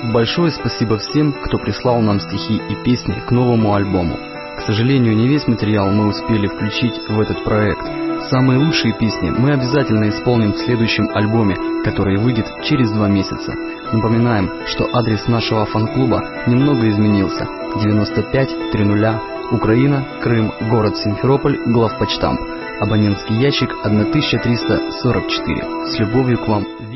Большое спасибо всем, кто прислал нам стихи и песни к новому альбому. К сожалению, не весь материал мы успели включить в этот проект. Самые лучшие песни мы обязательно исполним в следующем альбоме, который выйдет через 2 месяца. Напоминаем, что адрес нашего фан-клуба немного изменился. 95-00, Украина, Крым, город Симферополь, главпочтамп. Абонентский ящик 1344. С любовью к вам.